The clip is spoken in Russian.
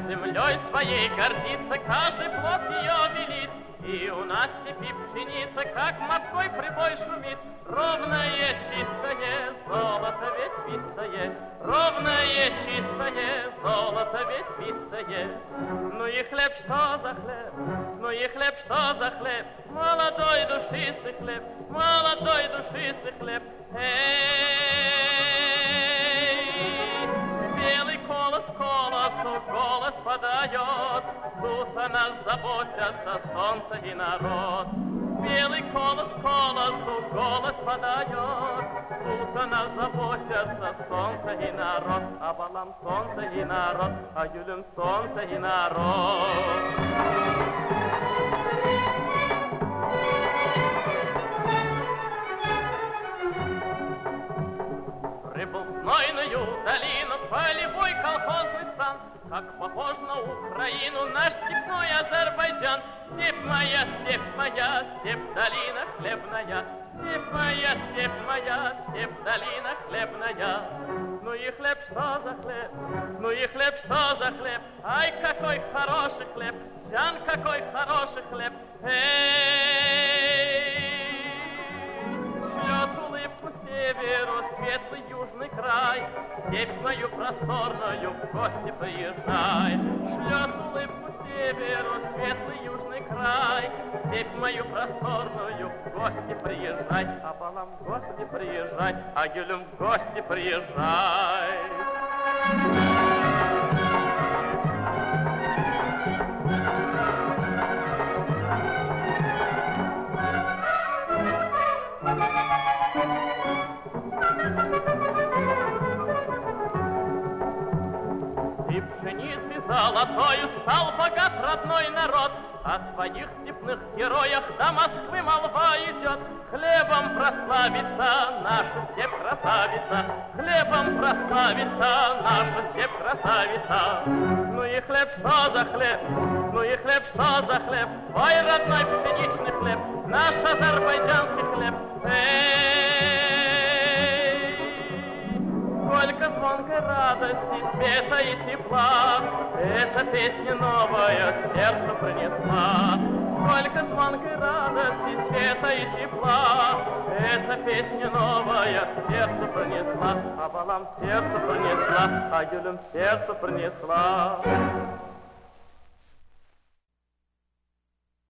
землей своей гордится, каждый плод ее велит. И у нас степи пшеница, как морской прибой шумит. Ровное, чистое золото ведь пистое, ровное, чистое золото ведь пистое. Ну и хлеб, что за хлеб, ну и хлеб, что за хлеб, молодой душистый хлеб, молодой душистый хлеб. Эй, белый колос колосу голос подает, тут о нас заботятся солнце и народ. Белый колос колосу голос подает, тут о нас заботятся солнце и народ. А балам солнце и народ, а юлям солнце и народ. Прибыл в знойную долину полевой колхозный стан, как похож на Украину наш степной Азербайджан. Степь моя, степь долина хлебная, степь моя, степь долина хлебная. Ну и хлеб, что за хлеб, ну и хлеб, что за хлеб, ай, какой хороший хлеб, Жан, какой хороший хлеб. Эй, шлет улыбку северу светлый южный край, степь мою просторную в гости приезжай. Шлет улыбку северу светлый южный край, степь мою просторную в гости приезжай. А балам в гости приезжай, а юлям в гости приезжай. И пшеницы золотою стал богат родной народ. О своих степных героях до Москвы молва идет. Хлебом прославится наша степь красавица, хлебом прославится наша степь красавица. Ну и хлеб, что за хлеб, ну и хлеб, что за хлеб, твой родной пшеничный хлеб, наш азербайджанский хлеб. Сколько звонкой радости, света и тепла эта песня новая сердце принесла. Сколько звонкой радости, света и тепла эта песня новая сердце принесла. А балам сердце принесла, а юлям сердце принесла.